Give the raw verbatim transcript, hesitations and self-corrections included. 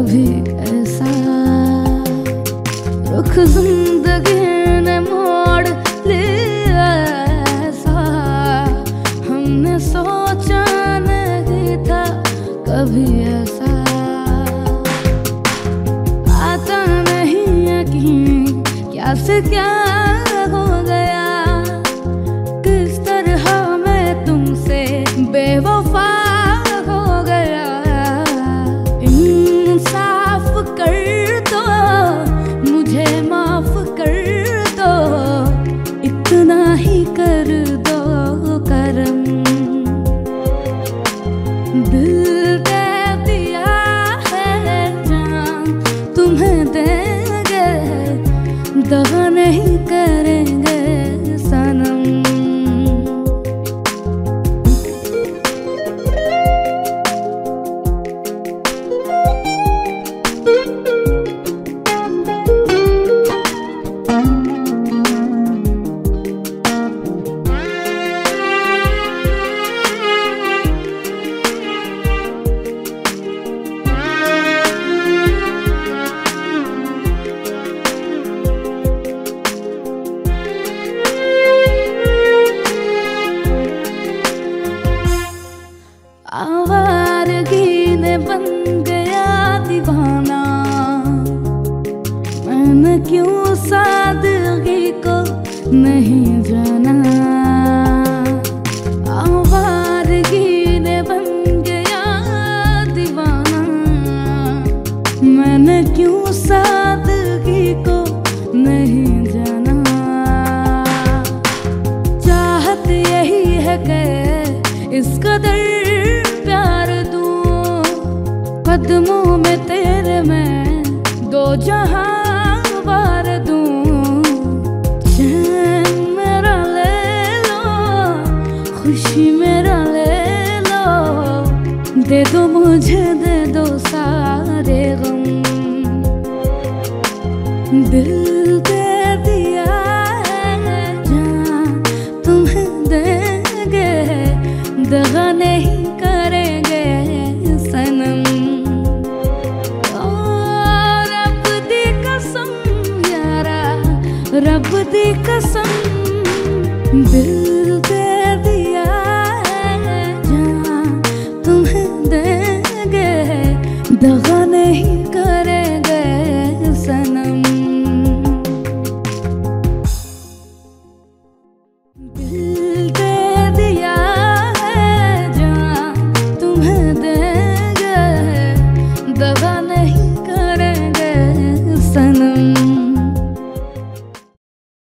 कभी ऐसा रुख जिंदगी ने मोड़ लिया ऐसा, हमने सोचा नहीं था कभी ऐसा। आता नहीं यकीन क्या से क्या हो गया, किस तरह मैं तुमसे बेवफा हो गया। इंसाफ कर दो, मुझे माफ कर दो, इतना ही कर दो करम। दिल दे दिया है जान तुम्हें देंगे, दगा नहीं करेंगे सनम। आवारगी ने बन गया दीवाना, मैंने क्यों सादगी को नहीं जाना। आवारगी ने बन गया दीवाना, मैंने क्यों सादगी को नहीं जाना। चाहत यही है कि इस कदर प्यार दूं, कदमों में तेरे मैं दो जहां वार दूं। चैन मेरा ले लो, खुशी मेरा ले लो, दे दो मुझे दे दो सारे गम। दिल दे दिया है जान तुम्हें देंगे, दगा नहीं करेंगे सनम। ओ रब दी कसम यारा, रब दी कसम, दिल